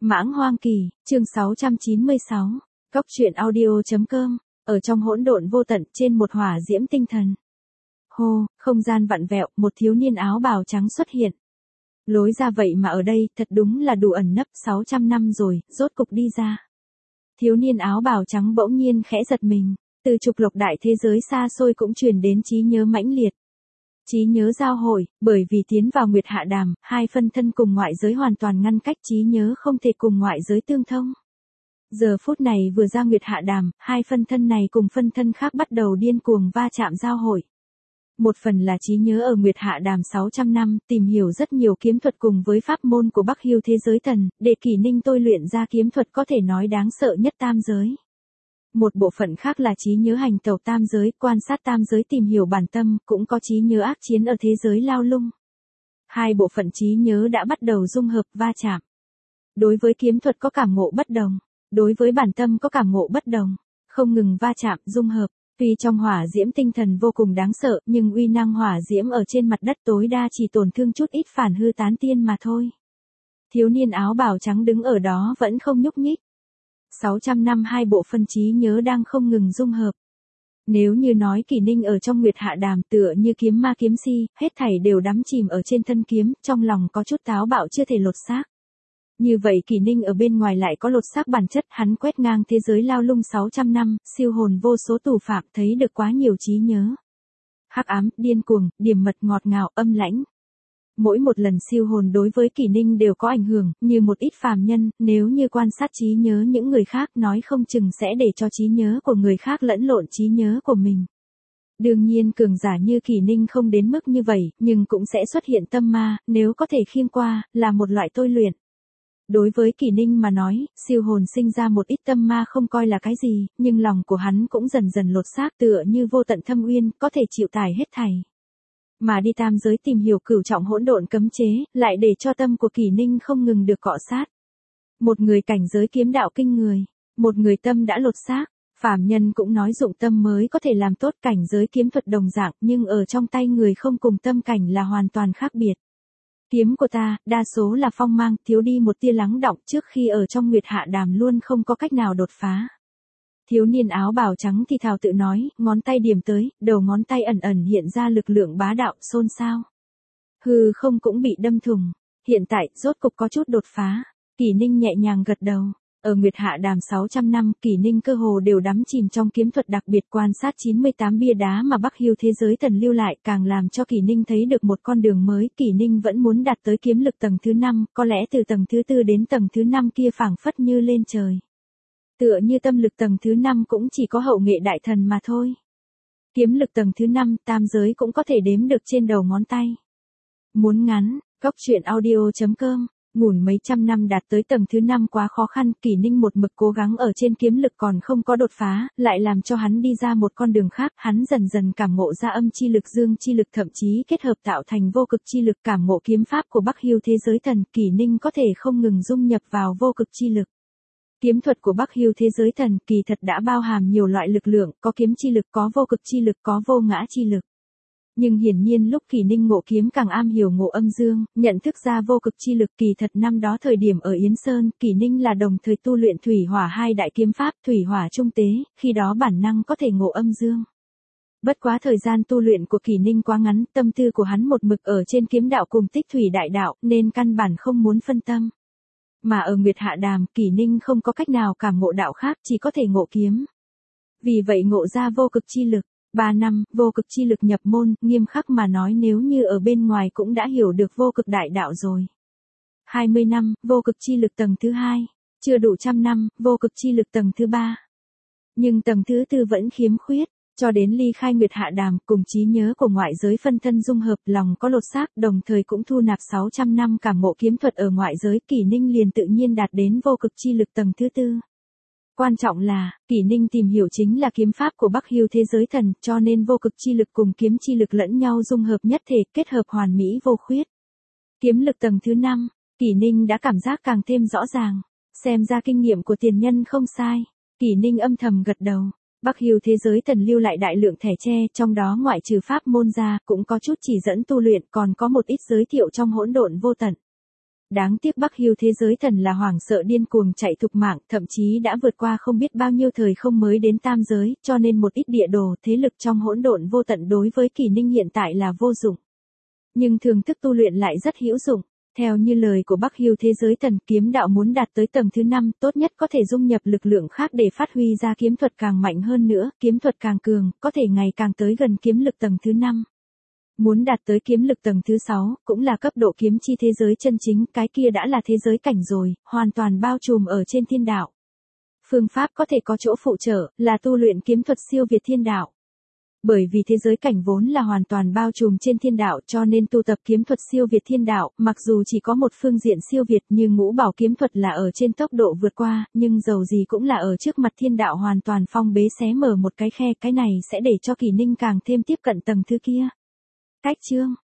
Mãng Hoang Kỳ, chương 696. Cốc truyện audio.com, ở trong hỗn độn vô tận trên một hỏa diễm tinh thần. Hô, không gian vặn vẹo, một thiếu niên áo bào trắng xuất hiện. Lối ra vậy mà ở đây, thật đúng là đủ ẩn nấp 600 năm rồi, rốt cục đi ra. Thiếu niên áo bào trắng bỗng nhiên khẽ giật mình, từ trục lục đại thế giới xa xôi cũng truyền đến trí nhớ mãnh liệt. Trí nhớ giao hội, bởi vì tiến vào Nguyệt Hạ Đàm, hai phân thân cùng ngoại giới hoàn toàn ngăn cách, trí nhớ không thể cùng ngoại giới tương thông. Giờ phút này vừa ra Nguyệt Hạ Đàm, hai phân thân này cùng phân thân khác bắt đầu điên cuồng va chạm giao hội. Một phần là trí nhớ ở Nguyệt Hạ Đàm 600 năm, tìm hiểu rất nhiều kiếm thuật cùng với pháp môn của Bắc Hưu thế giới thần, để Kỷ Ninh tôi luyện ra kiếm thuật có thể nói đáng sợ nhất tam giới. Một bộ phận khác là trí nhớ hành tẩu tam giới, quan sát tam giới tìm hiểu bản tâm, cũng có trí nhớ ác chiến ở thế giới lao lung. Hai bộ phận trí nhớ đã bắt đầu dung hợp va chạm. Đối với kiếm thuật có cảm ngộ bất đồng, đối với bản tâm có cảm ngộ bất đồng, không ngừng va chạm, dung hợp. Tuy trong hỏa diễm tinh thần vô cùng đáng sợ, nhưng uy năng hỏa diễm ở trên mặt đất tối đa chỉ tổn thương chút ít phản hư tán tiên mà thôi. Thiếu niên áo bào trắng đứng ở đó vẫn không nhúc nhích. 600 năm hai bộ phân trí nhớ đang không ngừng dung hợp. Nếu như nói Kỷ Ninh ở trong Nguyệt Hạ Đàm tựa như kiếm ma kiếm si, hết thảy đều đắm chìm ở trên thân kiếm, trong lòng có chút táo bạo chưa thể lột xác. Như vậy Kỷ Ninh ở bên ngoài lại có lột xác bản chất, hắn quét ngang thế giới lao lung 600 năm, siêu hồn vô số tù phạm, thấy được quá nhiều trí nhớ. Hắc ám, điên cuồng, điểm mật ngọt ngào, âm lãnh. Mỗi một lần siêu hồn đối với Kỷ Ninh đều có ảnh hưởng, như một ít phàm nhân, nếu như quan sát trí nhớ những người khác nói không chừng sẽ để cho trí nhớ của người khác lẫn lộn trí nhớ của mình. Đương nhiên cường giả như Kỷ Ninh không đến mức như vậy, nhưng cũng sẽ xuất hiện tâm ma, nếu có thể khiêng qua, là một loại tôi luyện. Đối với Kỷ Ninh mà nói, siêu hồn sinh ra một ít tâm ma không coi là cái gì, nhưng lòng của hắn cũng dần dần lột xác tựa như vô tận thâm uyên, có thể chịu tải hết thảy. Mà đi tam giới tìm hiểu cửu trọng hỗn độn cấm chế, lại để cho tâm của Kỷ Ninh không ngừng được cọ sát. Một người cảnh giới kiếm đạo kinh người, một người tâm đã lột xác, phàm nhân cũng nói dụng tâm mới có thể làm tốt cảnh giới kiếm thuật đồng dạng, nhưng ở trong tay người không cùng tâm cảnh là hoàn toàn khác biệt. Kiếm của ta, đa số là phong mang, thiếu đi một tia lắng đọng trước khi ở trong Nguyệt Hạ Đàm luôn không có cách nào đột phá. Thiếu niên áo bào trắng thì thào tự nói, ngón tay điểm tới, đầu ngón tay ẩn ẩn hiện ra lực lượng bá đạo, xôn xao. Hư không cũng bị đâm thủng, hiện tại, rốt cục có chút đột phá. Kỷ Ninh nhẹ nhàng gật đầu. Ở Nguyệt Hạ Đàm 600 năm, Kỷ Ninh cơ hồ đều đắm chìm trong kiếm thuật đặc biệt, quan sát 98 bia đá mà Bắc Hưu thế giới thần lưu lại, càng làm cho Kỷ Ninh thấy được một con đường mới. Kỷ Ninh vẫn muốn đạt tới kiếm lực tầng thứ 5, có lẽ từ tầng thứ 4 đến tầng thứ 5 kia phảng phất như lên trời. Tựa như tâm lực tầng thứ 5 cũng chỉ có hậu nghệ đại thần mà thôi. Kiếm lực tầng thứ 5, tam giới cũng có thể đếm được trên đầu ngón tay. Muốn ngắn, cốc truyện audio.com. Ngủn mấy trăm năm đạt tới tầng thứ 5 quá khó khăn, Kỷ Ninh một mực cố gắng ở trên kiếm lực còn không có đột phá, lại làm cho hắn đi ra một con đường khác, hắn dần dần cảm ngộ ra âm chi lực dương chi lực, thậm chí kết hợp tạo thành vô cực chi lực, cảm ngộ kiếm pháp của Bắc Hưu thế giới thần, Kỷ Ninh có thể không ngừng dung nhập vào vô cực chi lực. Kiếm thuật của Bắc Hưu thế giới thần kỳ thật đã bao hàm nhiều loại lực lượng, có kiếm chi lực, có vô cực chi lực, có vô ngã chi lực. Nhưng hiển nhiên lúc Kỷ Ninh ngộ kiếm càng am hiểu ngộ âm dương, nhận thức ra vô cực chi lực, kỳ thật năm đó thời điểm ở Yến Sơn, Kỷ Ninh là đồng thời tu luyện thủy hỏa hai đại kiếm pháp, thủy hỏa trung tế, khi đó bản năng có thể ngộ âm dương. Bất quá thời gian tu luyện của Kỷ Ninh quá ngắn, tâm tư của hắn một mực ở trên kiếm đạo cùng tích thủy đại đạo, nên căn bản không muốn phân tâm. Mà ở Nguyệt Hạ Đàm, Kỷ Ninh không có cách nào cảm ngộ đạo khác, chỉ có thể ngộ kiếm. Vì vậy ngộ ra vô cực chi lực. 3 năm, vô cực chi lực nhập môn, nghiêm khắc mà nói nếu như ở bên ngoài cũng đã hiểu được vô cực đại đạo rồi. 20 năm, vô cực chi lực tầng thứ 2, chưa đủ 100 năm, vô cực chi lực tầng thứ 3. Nhưng tầng thứ 4 vẫn khiếm khuyết, cho đến ly khai Nguyệt Hạ Đàm, cùng trí nhớ của ngoại giới phân thân dung hợp, lòng có lột xác, đồng thời cũng thu nạp 600 năm cảm ngộ kiếm thuật ở ngoại giới, Kỷ Ninh liền tự nhiên đạt đến vô cực chi lực tầng thứ 4. Quan trọng là, Kỷ Ninh tìm hiểu chính là kiếm pháp của Bắc Hưu thế giới thần, cho nên vô cực chi lực cùng kiếm chi lực lẫn nhau dung hợp nhất thể, kết hợp hoàn mỹ vô khuyết. Kiếm lực tầng thứ 5, Kỷ Ninh đã cảm giác càng thêm rõ ràng, xem ra kinh nghiệm của tiền nhân không sai. Kỷ Ninh âm thầm gật đầu. Bắc Hưu thế giới thần lưu lại đại lượng thẻ tre, trong đó ngoại trừ pháp môn ra, cũng có chút chỉ dẫn tu luyện, còn có một ít giới thiệu trong hỗn độn vô tận. Đáng tiếc Bắc Hưu thế giới thần là hoảng sợ điên cuồng chạy thục mạng, thậm chí đã vượt qua không biết bao nhiêu thời không mới đến tam giới, cho nên một ít địa đồ thế lực trong hỗn độn vô tận đối với Kỷ Ninh hiện tại là vô dụng. Nhưng thường thức tu luyện lại rất hữu dụng. Theo như lời của Bắc Hưu thế giới thần, kiếm đạo muốn đạt tới tầng thứ 5, tốt nhất có thể dung nhập lực lượng khác để phát huy ra kiếm thuật càng mạnh hơn nữa, kiếm thuật càng cường, có thể ngày càng tới gần kiếm lực tầng thứ 5. Muốn đạt tới kiếm lực tầng thứ 6, cũng là cấp độ kiếm chi thế giới chân chính, cái kia đã là thế giới cảnh rồi, hoàn toàn bao trùm ở trên thiên đạo. Phương pháp có thể có chỗ phụ trợ, là tu luyện kiếm thuật siêu việt thiên đạo. Bởi vì thế giới cảnh vốn là hoàn toàn bao trùm trên thiên đạo, cho nên tu tập kiếm thuật siêu việt thiên đạo, mặc dù chỉ có một phương diện siêu việt như Ngũ Bảo kiếm thuật là ở trên tốc độ vượt qua, nhưng dầu gì cũng là ở trước mặt thiên đạo hoàn toàn phong bế xé mở một cái khe, cái này sẽ để cho Kỷ Ninh càng thêm tiếp cận tầng thứ kia. Cách chương